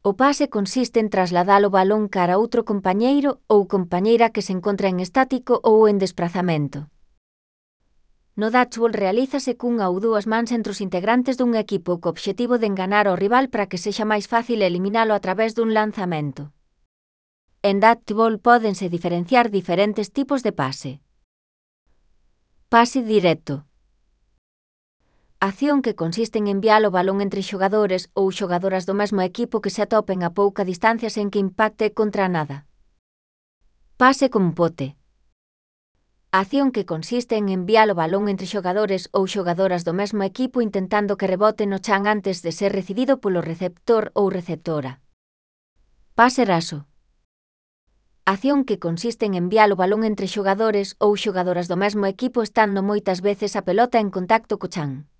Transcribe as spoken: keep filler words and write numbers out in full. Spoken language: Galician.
O pase consiste en trasladar o balón cara a outro compañeiro ou compañeira que se encontra en estático ou en desprazamento. No dodgeball realízase cunha ou dúas mans entre os integrantes dun equipo co obxectivo de enganar ao rival para que sexa máis fácil eliminalo a través dun lanzamento. En dodgeball pódense diferenciar diferentes tipos de pase. Pase directo. Acción que consiste en enviar o balón entre xogadores ou xogadoras do mesmo equipo que se atopen a pouca distancia sen que impacte contra nada. Pase con pote. Acción que consiste en enviar o balón entre xogadores ou xogadoras do mesmo equipo intentando que rebote no chan antes de ser recibido polo receptor ou receptora. Pase raso. Acción que consiste en enviar o balón entre xogadores ou xogadoras do mesmo equipo estando moitas veces a pelota en contacto co chan.